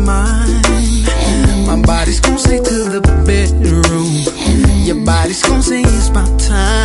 mind. My body's gon' say to the bedroom. Your body's gon' say it's my time.